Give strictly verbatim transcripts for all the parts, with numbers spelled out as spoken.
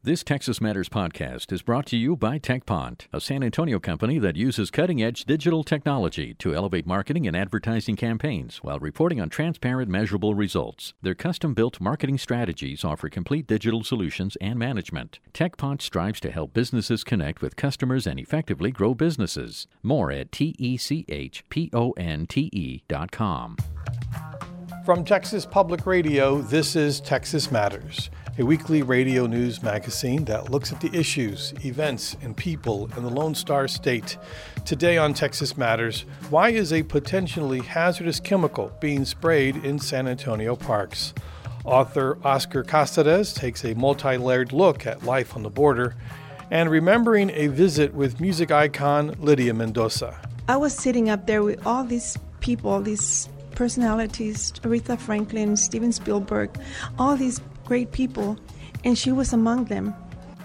This Texas Matters podcast is brought to you by TechPont, a San Antonio company that uses cutting-edge digital technology to elevate marketing and advertising campaigns while reporting on transparent, measurable results. Their custom-built marketing strategies offer complete digital solutions and management. TechPont strives to help businesses connect with customers and effectively grow businesses. More at T E C H P O N T E dot com. From Texas Public Radio, this is Texas Matters, a weekly radio news magazine that looks at the issues, events, and people in the Lone Star State. Today on Texas Matters, why is a potentially hazardous chemical being sprayed in San Antonio parks? Author Oscar Casares takes a multi-layered look at life on the border, and remembering a visit with music icon Lydia Mendoza. I was sitting up there with all these people, these personalities, Aretha Franklin, Steven Spielberg, all these great people, and she was among them.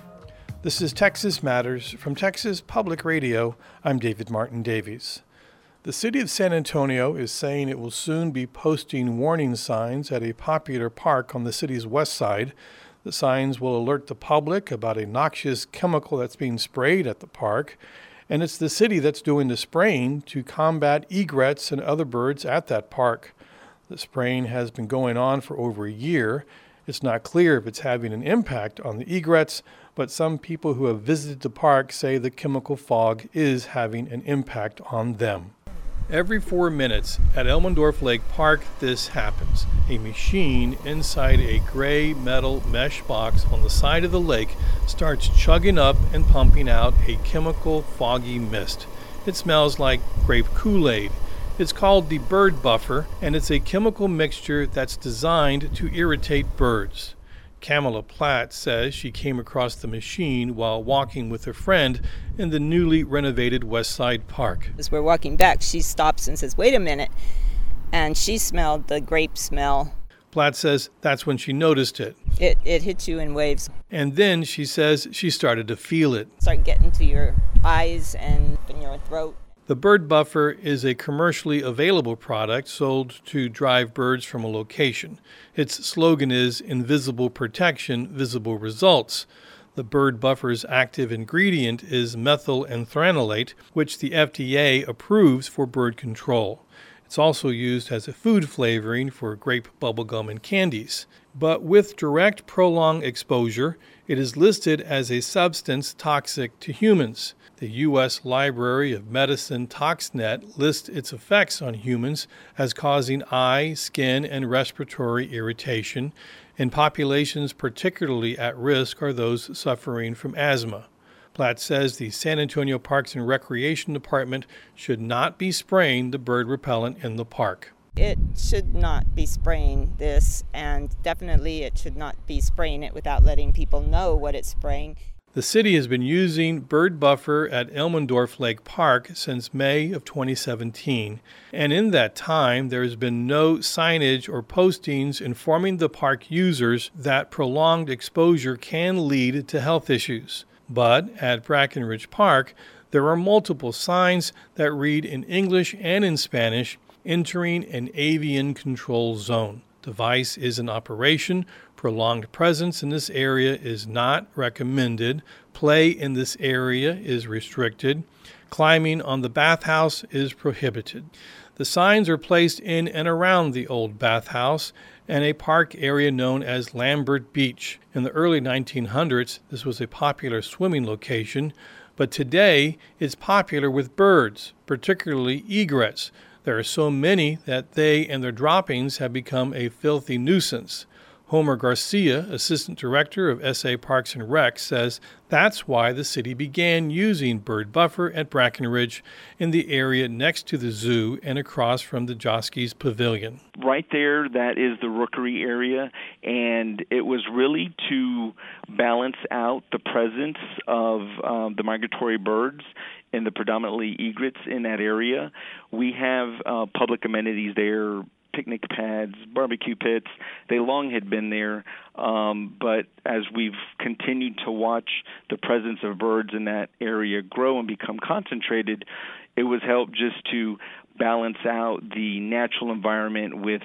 This is Texas Matters from Texas Public Radio. I'm David Martin Davies. The city of San Antonio is saying it will soon be posting warning signs at a popular park on the city's west side. The signs will alert the public about a noxious chemical that's being sprayed at the park. And it's the city that's doing the spraying to combat egrets and other birds at that park. The spraying has been going on for over a year. It's not clear if it's having an impact on the egrets, but some people who have visited the park say the chemical fog is having an impact on them. Every four minutes at Elmendorf Lake Park, this happens. A machine inside a gray metal mesh box on the side of the lake starts chugging up and pumping out a chemical foggy mist. It smells like grape Kool-Aid. It's called the bird buffer, and it's a chemical mixture that's designed to irritate birds. Camilla Platt says she came across the machine while walking with a friend in the newly renovated West Side Park. As we're walking back, she stops and says, "Wait a minute," and she smelled the grape smell. Platt says that's when she noticed it. It it hits you in waves. And then she says she started to feel it. Start getting to your eyes and in your throat. The bird buffer is a commercially available product sold to drive birds from a location. Its slogan is invisible protection, visible results. The bird buffer's active ingredient is methylenthranilate, which the F D A approves for bird control. It's also used as a food flavoring for grape bubblegum and candies. But with direct prolonged exposure, it is listed as a substance toxic to humans. The U S Library of Medicine ToxNet lists its effects on humans as causing eye, skin, and respiratory irritation, and populations particularly at risk are those suffering from asthma. Platt says the San Antonio Parks and Recreation Department should not be spraying the bird repellent in the park. It should not be spraying this, and definitely it should not be spraying it without letting people know what it's spraying. The city has been using bird buffer at Elmendorf Lake Park since May of twenty seventeen, and in that time there has been no signage or postings informing the park users that prolonged exposure can lead to health issues. But at Brackenridge Park, there are multiple signs that read in English and in Spanish, "Entering an avian control zone. Device is in operation. Prolonged presence in this area is not recommended. Play in this area is restricted. Climbing on the bathhouse is prohibited." The signs are placed in and around the old bathhouse and a park area known as Lambert Beach. In the early nineteen hundreds, this was a popular swimming location, but today it's popular with birds, particularly egrets. There are so many that they and their droppings have become a filthy nuisance. Homer Garcia, assistant director of S A Parks and Rec, says that's why the city began using bird buffer at Brackenridge in the area next to the zoo and across from the Joskies Pavilion. Right there, that is the rookery area, and it was really to balance out the presence of um, the migratory birds and the predominantly egrets in that area. We have uh, public amenities there, picnic pads, barbecue pits. They long had been there, um, but as we've continued to watch the presence of birds in that area grow and become concentrated, it was helped just to balance out the natural environment with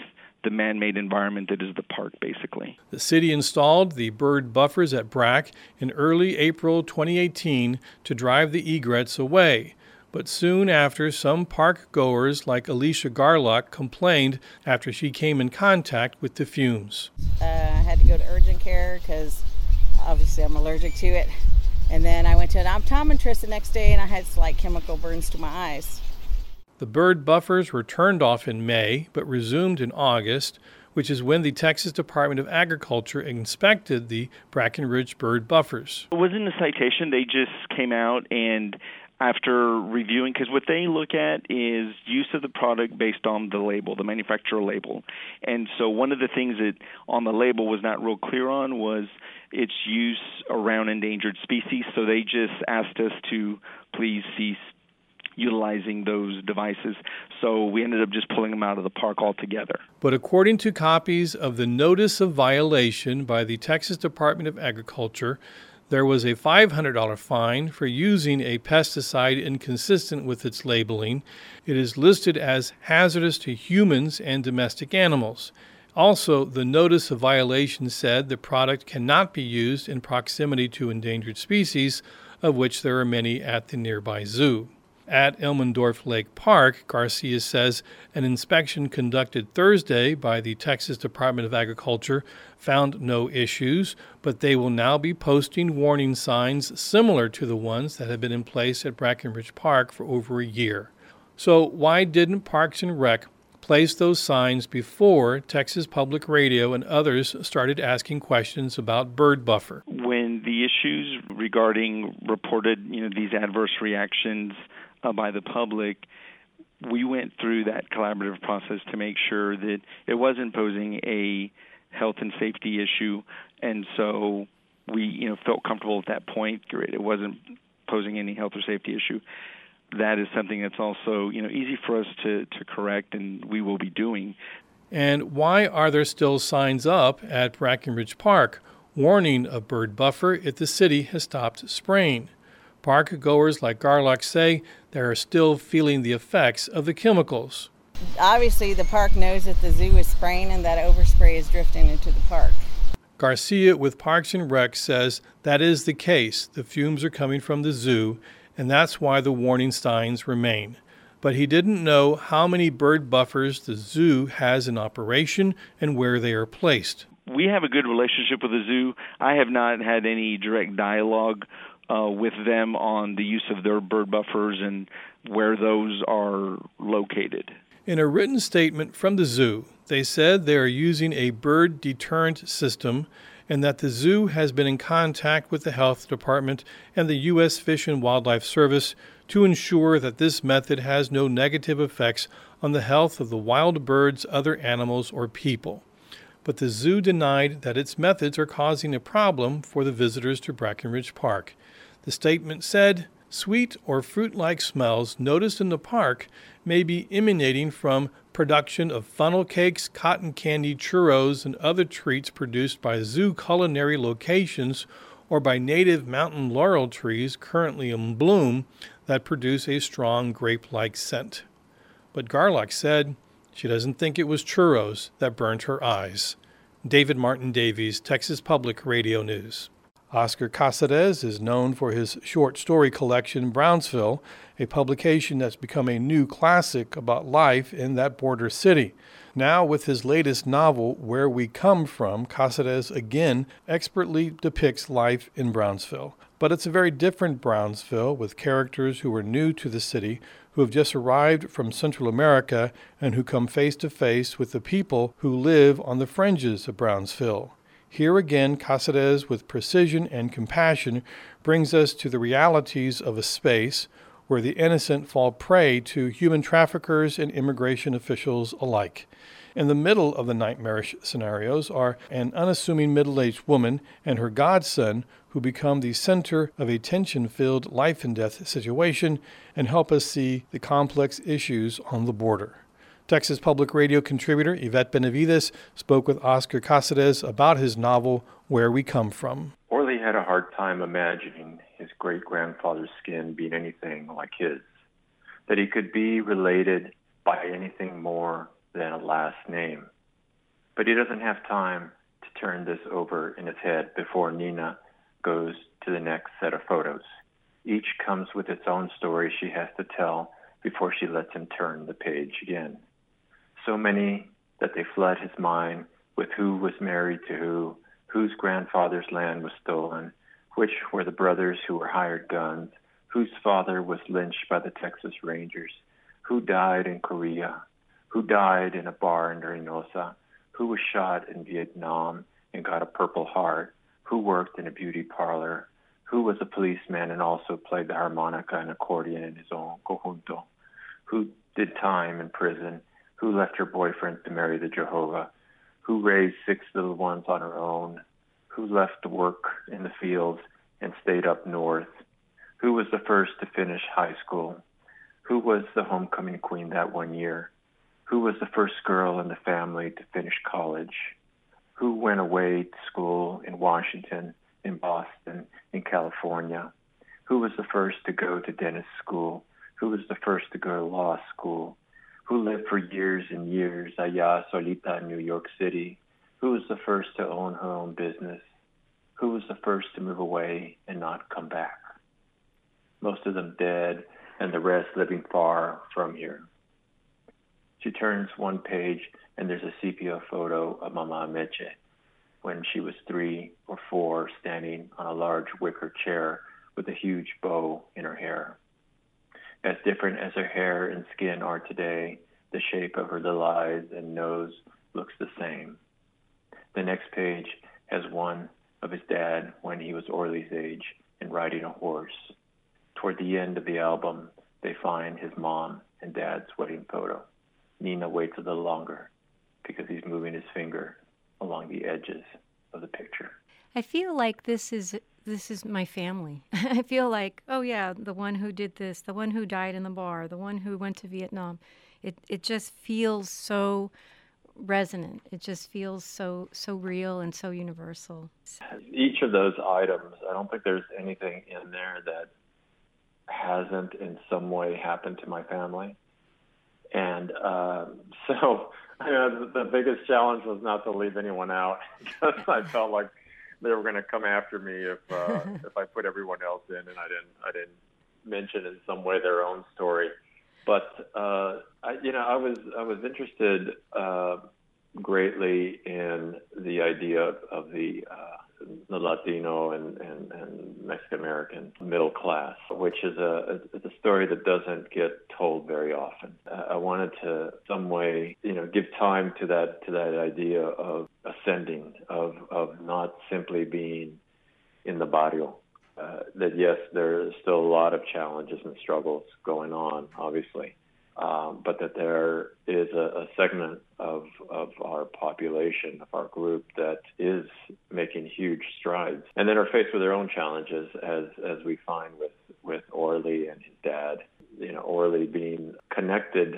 the man-made environment that is the park, basically. The city installed the bird buffers at Brack in early April twenty eighteen to drive the egrets away. But soon after, some park goers like Alicia Garlock complained after she came in contact with the fumes. Uh, I had to go to urgent care because obviously I'm allergic to it. And then I went to an optometrist the next day and I had slight chemical burns to my eyes. The bird buffers were turned off in May, but resumed in August, which is when the Texas Department of Agriculture inspected the Brackenridge bird buffers. It wasn't a citation. They just came out and after reviewing, because what they look at is use of the product based on the label, the manufacturer label. And so one of the things that on the label was not real clear on was its use around endangered species. So they just asked us to please cease utilizing those devices. So we ended up just pulling them out of the park altogether. But according to copies of the Notice of Violation by the Texas Department of Agriculture, there was a five hundred dollars fine for using a pesticide inconsistent with its labeling. It is listed as hazardous to humans and domestic animals. Also, the Notice of Violation said the product cannot be used in proximity to endangered species, of which there are many at the nearby zoo. At Elmendorf Lake Park, Garcia says an inspection conducted Thursday by the Texas Department of Agriculture found no issues, but they will now be posting warning signs similar to the ones that have been in place at Brackenridge Park for over a year. So why didn't Parks and Rec place those signs before Texas Public Radio and others started asking questions about bird buffer? When the issues regarding reported, you know, these adverse reactions uh, by the public, we went through that collaborative process to make sure that it wasn't posing a health and safety issue, and so we, you know, felt comfortable at that point. It wasn't posing any health or safety issue. That is something that's also, you know, easy for us to, to correct, and we will be doing. And why are there still signs up at Brackenridge Park warning of bird buffer if the city has stopped spraying? Park goers like Garlock say they are still feeling the effects of the chemicals. Obviously, the park knows that the zoo is spraying and that overspray is drifting into the park. Garcia with Parks and Rec says that is the case. The fumes are coming from the zoo, and that's why the warning signs remain. But he didn't know how many bird buffers the zoo has in operation and where they are placed. We have a good relationship with the zoo. I have not had any direct dialogue uh, with them on the use of their bird buffers and where those are located. In a written statement from the zoo, they said they are using a bird deterrent system and that the zoo has been in contact with the health department and the U S Fish and Wildlife Service to ensure that this method has no negative effects on the health of the wild birds, other animals, or people. But the zoo denied that its methods are causing a problem for the visitors to Brackenridge Park. The statement said, sweet or fruit-like smells noticed in the park may be emanating from production of funnel cakes, cotton candy, churros, and other treats produced by zoo culinary locations or by native mountain laurel trees currently in bloom that produce a strong grape-like scent. But Garlock said she doesn't think it was churros that burnt her eyes. David Martin Davies, Texas Public Radio News. Oscar Casares is known for his short story collection, Brownsville, a publication that's become a new classic about life in that border city. Now, with his latest novel, Where We Come From, Casares again expertly depicts life in Brownsville. But it's a very different Brownsville, with characters who are new to the city, who have just arrived from Central America, and who come face to face with the people who live on the fringes of Brownsville. Here again, Casares, with precision and compassion, brings us to the realities of a space where the innocent fall prey to human traffickers and immigration officials alike. In the middle of the nightmarish scenarios are an unassuming middle-aged woman and her godson who become the center of a tension-filled life-and-death situation and help us see the complex issues on the border. Texas Public Radio contributor Yvette Benavides spoke with Oscar Casares about his novel, Where We Come From. Orley had a hard time imagining his great-grandfather's skin being anything like his, that he could be related by anything more than a last name. But he doesn't have time to turn this over in his head before Nina goes to the next set of photos. Each comes with its own story she has to tell before she lets him turn the page again. So many that they flood his mind with who was married to who, whose grandfather's land was stolen, which were the brothers who were hired guns, whose father was lynched by the Texas Rangers, who died in Korea, who died in a bar in Reynosa, who was shot in Vietnam and got a Purple Heart, who worked in a beauty parlor, who was a policeman and also played the harmonica and accordion in his own conjunto, who did time in prison, who left her boyfriend to marry the Jehovah, who raised six little ones on her own, who left to work in the fields and stayed up north, who was the first to finish high school, who was the homecoming queen that one year, who was the first girl in the family to finish college, who went away to school in Washington, in Boston, in California, who was the first to go to dentist school, who was the first to go to law school, who lived for years and years allá solita in New York City, who was the first to own her own business, who was the first to move away and not come back. Most of them dead, and the rest living far from here. She turns one page, and there's a sepia photo of Mama Meche when she was three or four, standing on a large wicker chair with a huge bow in her hair. As different as her hair and skin are today, the shape of her little eyes and nose looks the same. The next page has one of his dad when he was Orly's age and riding a horse. Toward the end of the album, they find his mom and dad's wedding photo. Nina waits a little longer because he's moving his finger along the edges of the picture. I feel like this is this is my family. I feel like, oh yeah, the one who did this, the one who died in the bar, the one who went to Vietnam. It it just feels so resonant. It just feels so so real and so universal. Each of those items, I don't think there's anything in there that hasn't in some way happened to my family. And uh, so you know, the, the biggest challenge was not to leave anyone out because I felt like they were going to come after me if uh, if I put everyone else in and I didn't I didn't mention in some way their own story. But uh, I, you know, I was I was interested uh, greatly in the idea of, of the uh, the Latino and, and, and Mexican American middle class, which is a, a, a story that doesn't get told very often. Uh, I wanted to some way, you know, give time to that to that idea of ascending, of of not simply being in the barrio. Uh, that yes, there is still a lot of challenges and struggles going on, obviously, um, but that there is a, a segment of of our population, of our group, that is making huge strides, and then are faced with their own challenges, as as we find with with Orly and his dad. You know, Orly being connected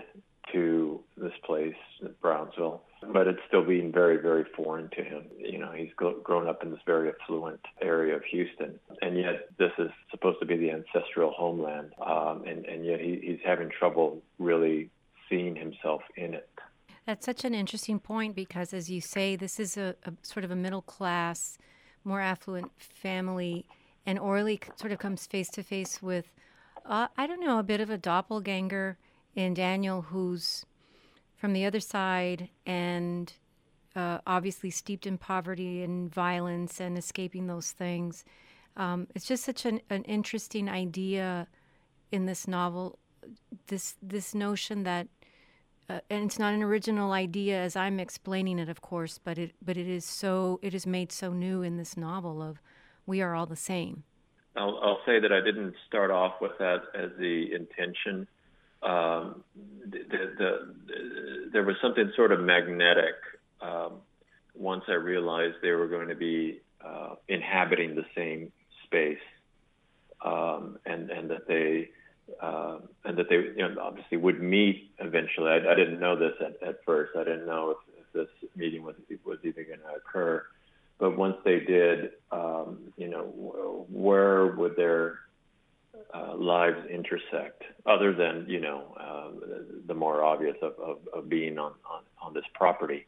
to this place, Brownsville, but it's still being very, very foreign to him. You know, he's grown up in this very affluent area of Houston, and yet this is supposed to be the ancestral homeland, um, and, and yet he, he's having trouble really seeing himself in it. That's such an interesting point because, as you say, this is a, a sort of a middle-class, more affluent family, and Orly sort of comes face-to-face with, uh, I don't know, a bit of a doppelganger in Daniel, who's from the other side and uh, obviously steeped in poverty and violence and escaping those things. Um, it's just such an, an interesting idea in this novel, this this notion that, uh, and it's not an original idea as I'm explaining it, of course, but it but it is so it is made so new in this novel of we are all the same. I'll, I'll say that I didn't start off with that as the intention. Um, the, the, the, there was something sort of magnetic um, once I realized they were going to be uh, inhabiting the same space, um, and and that they uh, and that they you know, obviously would meet eventually. I, I didn't know this at, at first. I didn't know if, if this meeting was was even going to occur. But once they did, um, you know, where would their Uh, lives intersect, other than, you know, uh, the more obvious of, of, of being on, on, on this property.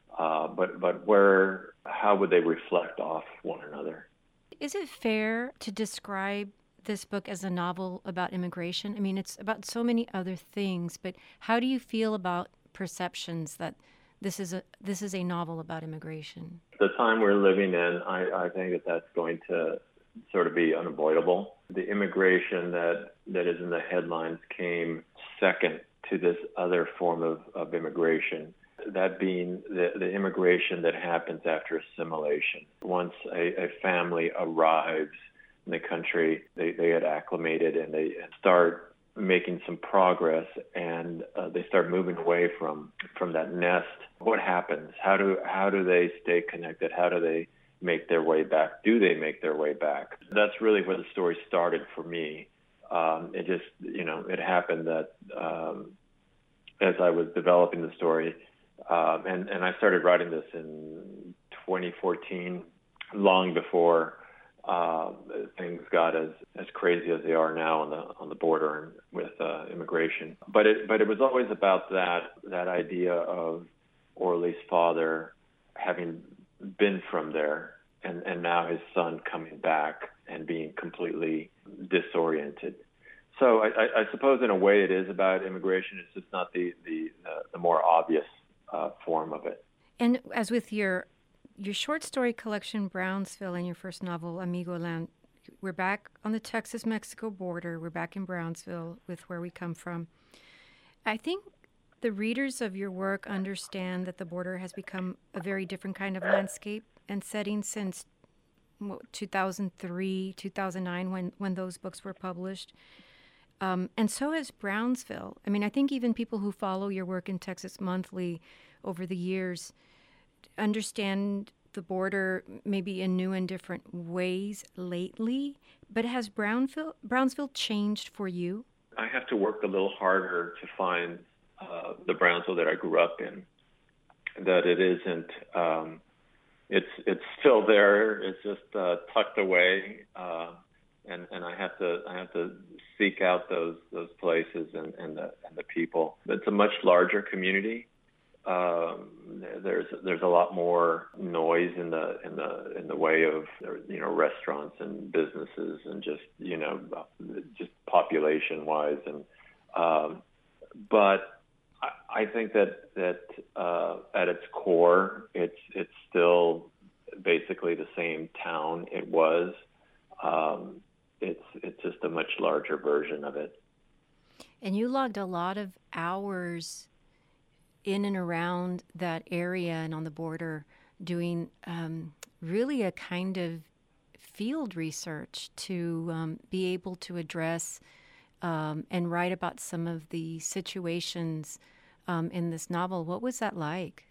uh, but but where how would they reflect off one another? Is it fair to describe this book as a novel about immigration? I mean, it's about so many other things, but how do you feel about perceptions that this is a this is a novel about immigration? The time we're living in, I, I think that that's going to sort of be unavoidable. The immigration that, that is in the headlines came second to this other form of, of immigration, that being the, the immigration that happens after assimilation. Once a, a family arrives in the country, they, they get acclimated and they start making some progress, and uh, they start moving away from, from that nest. What happens? How do how do they stay connected? How do they make their way back? Do they make their way back? That's really where the story started for me. Um, it just, you know, it happened that um, as I was developing the story, um, and, and I started writing this in twenty fourteen, long before uh, things got as, as crazy as they are now on the on the border and with uh, immigration. But it but it was always about that that idea of Orly's father having been from there, and, and now his son coming back and being completely disoriented. So I, I, I suppose in a way it is about immigration. It's just not the the, uh, the more obvious uh, form of it. And as with your your short story collection, Brownsville, and your first novel, Amigo Land, we're back on the Texas-Mexico border. We're back in Brownsville with Where We Come From. I think the readers of your work understand that the border has become a very different kind of landscape and setting since two thousand three, two thousand nine, when, when those books were published. Um, and so has Brownsville. I mean, I think even people who follow your work in Texas Monthly over the years understand the border maybe in new and different ways lately. But has Brownsville, Brownsville changed for you? I have to work a little harder to find uh, the Brownsville that I grew up in. That it isn't. Um, it's it's still there. It's just uh, tucked away. Uh, And, and I have to I have to seek out those those places and, and the and the people. It's a much larger community. Um, there's there's a lot more noise in the in the in the way of you know restaurants and businesses and just you know just population wise and um, but I, I think that that uh, at its core it's it's still basically the same town it was. Um, It's it's just a much larger version of it. And you logged a lot of hours in and around that area and on the border doing um, really a kind of field research to um, be able to address um, and write about some of the situations um, in this novel. What was that like?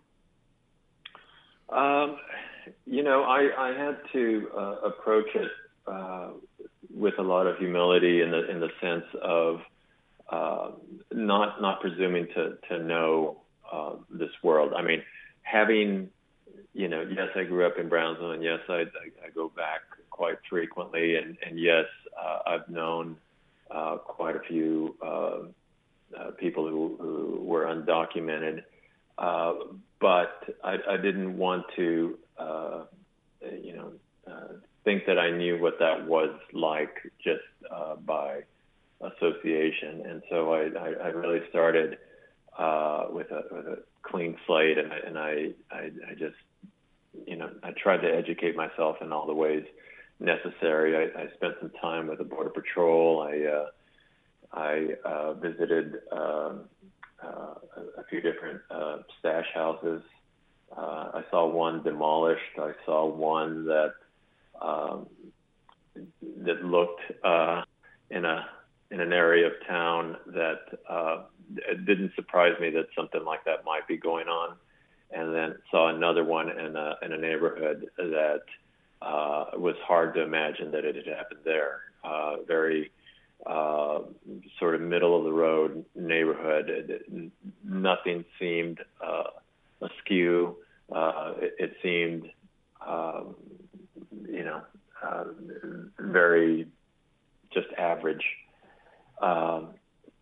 Um, you know, I, I had to uh, approach it Uh, with a lot of humility in the in the sense of uh, not not presuming to to know uh, this world. I mean, having you know, yes, I grew up in Brownsville, and yes, I I, I go back quite frequently, and and yes, uh, I've known uh, quite a few uh, uh, people who, who were undocumented, uh, but I, I didn't want to uh, you know. Uh, think that I knew what that was like just uh, by association. And so I, I, I really started uh, with, a, with a clean slate, and, I, and I, I, I just, you know, I tried to educate myself in all the ways necessary. I, I spent some time with the Border Patrol. I, uh, I uh, visited uh, uh, a few different uh, stash houses. Uh, I saw one demolished. I saw one that Um, that looked uh, in a in an area of town that uh, it didn't surprise me that something like that might be going on, and then saw another one in a in a neighborhood that uh, was hard to imagine that it had happened there. Uh, very uh, sort of middle of the road neighborhood. It, it, nothing seemed uh, askew. Uh, it, it seemed. Um, you know, uh, very just average. Um,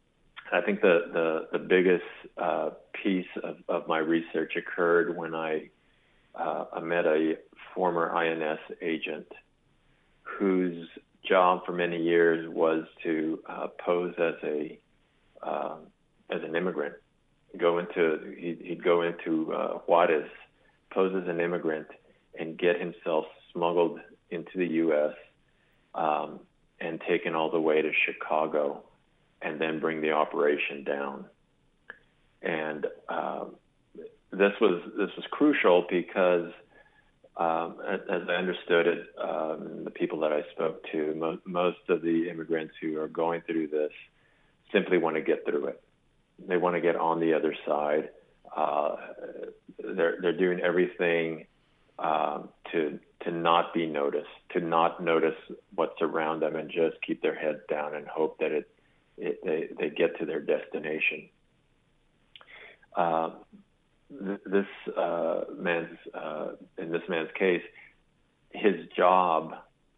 I think the, the, the biggest uh, piece of, of my research occurred when I, uh, I met a former I N S agent whose job for many years was to uh, pose as a uh, as an immigrant. Go into he'd, he'd go into uh, Juarez, pose as an immigrant, and get himself smuggled into the U S um, and taken all the way to Chicago, and then bring the operation down. And uh, this was this was crucial because, um, as, as I understood it, um, the people that I spoke to, mo- most of the immigrants who are going through this simply want to get through it. They want to get on the other side. Uh, they're they're doing everything um, to to not be noticed, to not notice what's around them, and just keep their heads down and hope that it, it they they get to their destination. Uh, th- this uh, man's uh, in this man's case, his job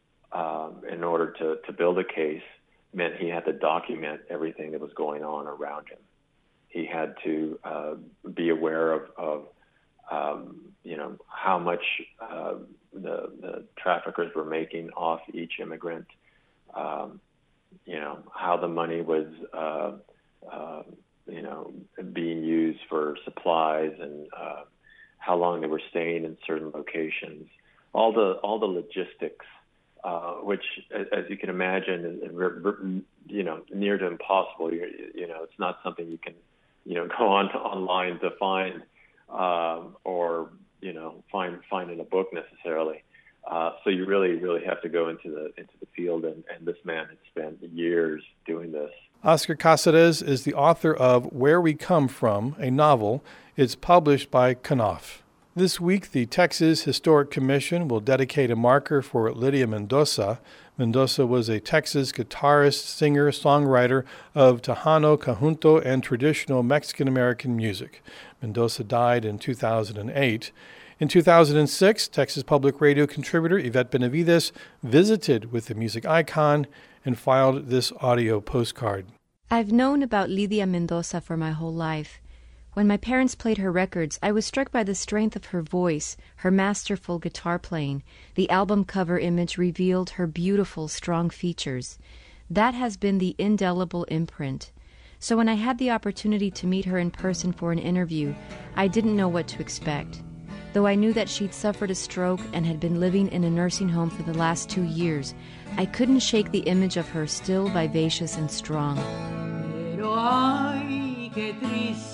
um, in order to to build a case meant he had to document everything that was going on around him. He had to uh, be aware of, of um, you know, how much uh, the, the traffickers were making off each immigrant, um, you know, how the money was, uh, uh, you know, being used for supplies, and uh, how long they were staying in certain locations. All the all the logistics, uh, which, as you can imagine, is, you know, near to impossible. You, you know, it's not something you can, you know, go on to online to find, um, or, you know, find find in a book necessarily. Uh, so you really, really have to go into the into the field, and, and this man had spent years doing this. Oscar Caceres is the author of Where We Come From, a novel. It's published by Knopf. This week, the Texas Historic Commission will dedicate a marker for Lydia Mendoza. Mendoza was a Texas guitarist, singer, songwriter of Tejano, conjunto, and traditional Mexican-American music. Mendoza died in two thousand eight. In two thousand six, Texas Public Radio contributor Yvette Benavides visited with the music icon and filed this audio postcard. I've known about Lydia Mendoza for my whole life. When my parents played her records, I was struck by the strength of her voice, her masterful guitar playing. The album cover image revealed her beautiful, strong features. That has been the indelible imprint. So when I had the opportunity to meet her in person for an interview, I didn't know what to expect. Though I knew that she'd suffered a stroke and had been living in a nursing home for the last two years, I couldn't shake the image of her still vivacious and strong. Pero ay, qué triste.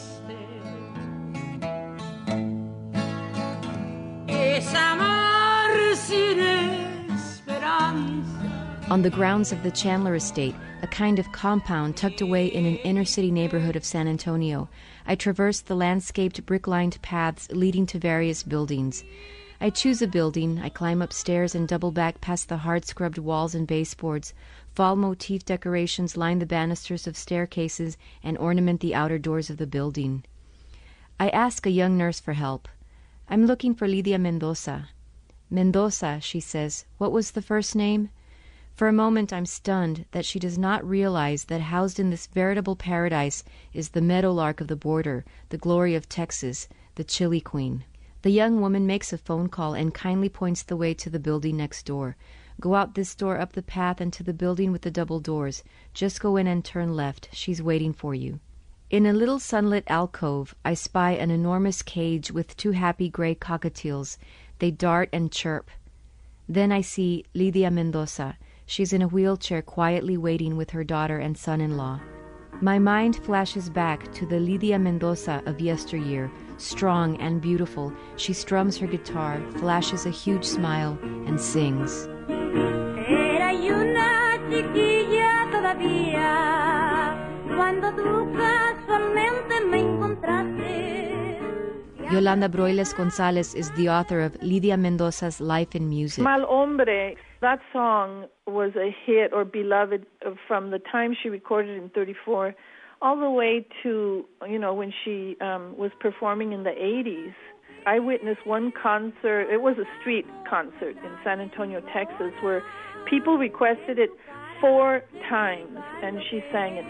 On the grounds of the Chandler Estate, a kind of compound tucked away in an inner-city neighborhood of San Antonio, I traversed the landscaped brick-lined paths leading to various buildings. I choose a building, I climb upstairs and double back past the hard-scrubbed walls and baseboards. Fall motif decorations line the banisters of staircases and ornament the outer doors of the building. I ask a young nurse for help. I'm looking for Lydia Mendoza. Mendoza, she says. What was the first name? For a moment I'm stunned that she does not realize that housed in this veritable paradise is the meadowlark of the border, the glory of Texas, the chili queen. The young woman makes a phone call and kindly points the way to the building next door. Go out this door, up the path, and to the building with the double doors. Just go in and turn left. She's waiting for you. In a little sunlit alcove, I spy an enormous cage with two happy gray cockatiels. They dart and chirp. Then I see Lydia Mendoza. She's in a wheelchair quietly waiting with her daughter and son-in-law. My mind flashes back to the Lydia Mendoza of yesteryear. Strong and beautiful, she strums her guitar, flashes a huge smile, and sings. Era una chiquilla todavía, cuando tú casualmente me encontraste. Yolanda Broiles Gonzalez is the author of Lydia Mendoza's Life in Music. Mal Hombre, that song was a hit or beloved from the time she recorded in thirty-four all the way to, you know, when she um, was performing in the eighties. I witnessed one concert, it was a street concert in San Antonio, Texas, where people requested it four times, and she sang it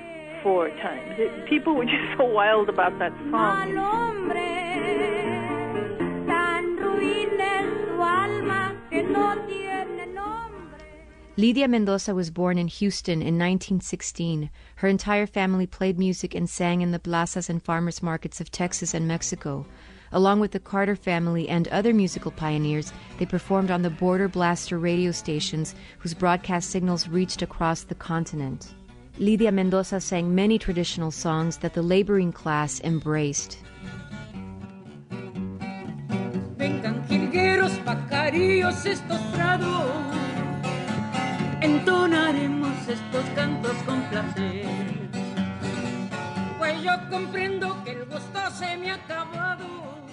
four times. It, people were just so wild about that song. Lydia Mendoza was born in Houston in nineteen sixteen. Her entire family played music and sang in the plazas and farmers markets of Texas and Mexico. Along with the Carter family and other musical pioneers, they performed on the Border Blaster radio stations whose broadcast signals reached across the continent. Lydia Mendoza sang many traditional songs that the laboring class embraced. Vengan jilgueros, pajarillos, estos prados, entonaremos estos cantos con placer, pues yo comprendo que el gusto se me ha acabado.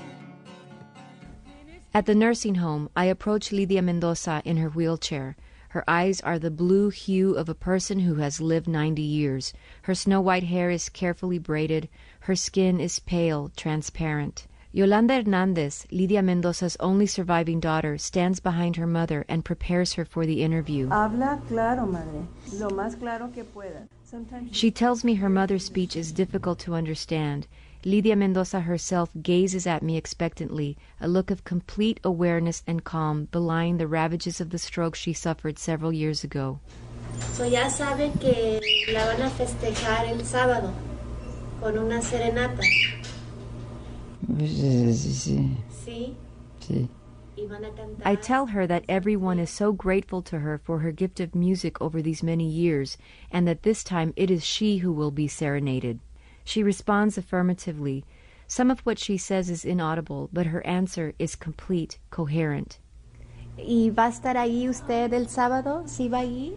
At the nursing home, I approach Lydia Mendoza in her wheelchair. Her eyes are the blue hue of a person who has lived ninety years. Her snow-white hair is carefully braided. Her skin is pale, transparent. Yolanda Hernandez, Lydia Mendoza's only surviving daughter, stands behind her mother and prepares her for the interview. Habla claro, madre. Lo más claro que pueda. Sometimes She tells me her mother's speech is difficult to understand. Lydia Mendoza herself gazes at me expectantly, a look of complete awareness and calm belying the ravages of the stroke she suffered several years ago. So ya sabe que la van a festejar el sábado con una serenata. Sí. Sí. Sí. I tell her that everyone is so grateful to her for her gift of music over these many years, and that this time it is she who will be serenaded. She responds affirmatively. Some of what she says is inaudible, but her answer is complete, coherent. ¿Y va a estar ahí usted el sábado? ¿Sí va a ir?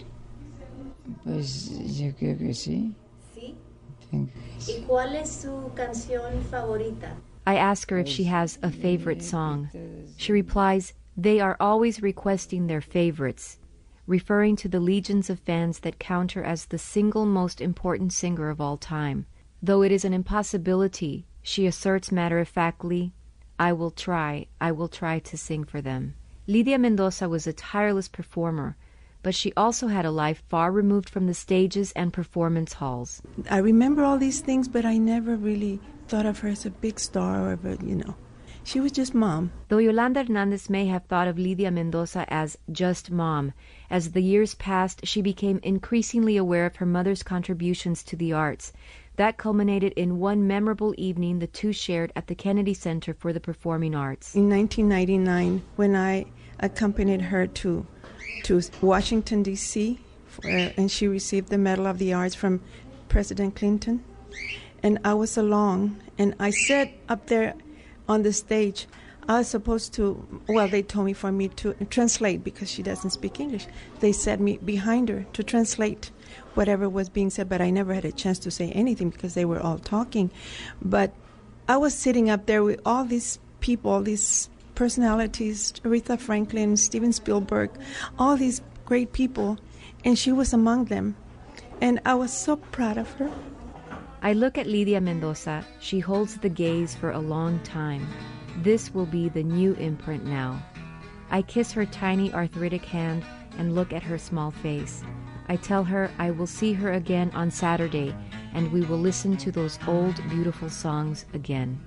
Pues yo creo que sí. ¿Sí? Tengo que sí. ¿Y cuál es su canción favorita? I ask her if she has a favorite song. She replies, they are always requesting their favorites, referring to the legions of fans that count her as the single most important singer of all time. Though it is an impossibility, she asserts matter-of-factly, I will try, I will try to sing for them. Lydia Mendoza was a tireless performer, but she also had a life far removed from the stages and performance halls. I remember all these things, but I never really thought of her as a big star, or, but, you know. She was just mom. Though Yolanda Hernandez may have thought of Lydia Mendoza as just mom, as the years passed, she became increasingly aware of her mother's contributions to the arts. That culminated in one memorable evening the two shared at the Kennedy Center for the Performing Arts. In nineteen ninety-nine, when I accompanied her to to Washington, D C, uh, and she received the Medal of the Arts from President Clinton, and I was along, and I sat up there on the stage. I was supposed to, well, they told me for me to translate because she doesn't speak English. They set me behind her to translate whatever was being said, but I never had a chance to say anything because they were all talking. But I was sitting up there with all these people, all these personalities, Aretha Franklin, Steven Spielberg, all these great people, and she was among them. And I was so proud of her. I look at Lydia Mendoza. She holds the gaze for a long time. This will be the new imprint now. I kiss her tiny arthritic hand and look at her small face. I tell her I will see her again on Saturday, and we will listen to those old, beautiful songs again.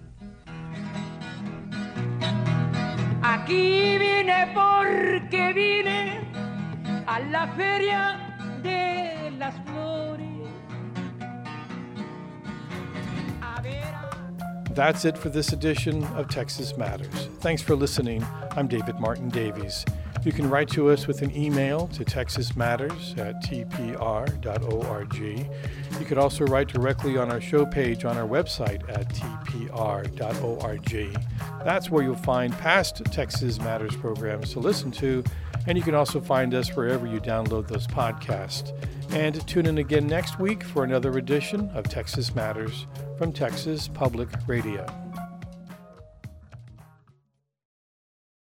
Aquí vine porque vine a la feria de las flores. That's it for this edition of Texas Matters. Thanks for listening. I'm David Martin Davies. You can write to us with an email to texasmatters at t p r dot org. You could also write directly on our show page on our website at t p r dot org. That's where you'll find past Texas Matters programs to listen to, and you can also find us wherever you download those podcasts. And tune in again next week for another edition of Texas Matters from Texas Public Radio.